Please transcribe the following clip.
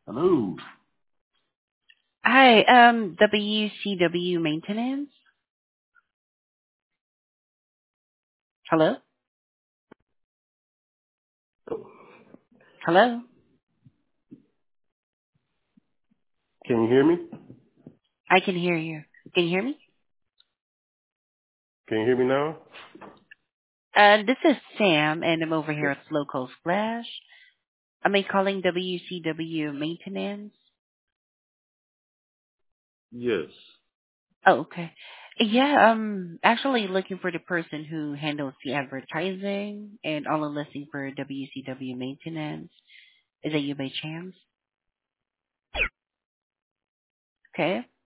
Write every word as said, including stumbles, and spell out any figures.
Hello. Hi, um, W C W Maintenance. Hello? Hello? Can you hear me? I can hear you. Can you hear me? Can you hear me now? Uh, this is Sam, and I'm over here Yes. at Local Splash. Am I calling W C W Maintenance? Yes. Oh, okay. Yeah, I'm actually looking for the person who handles the advertising and all the listing for W C W Maintenance. Is that you by chance? Okay.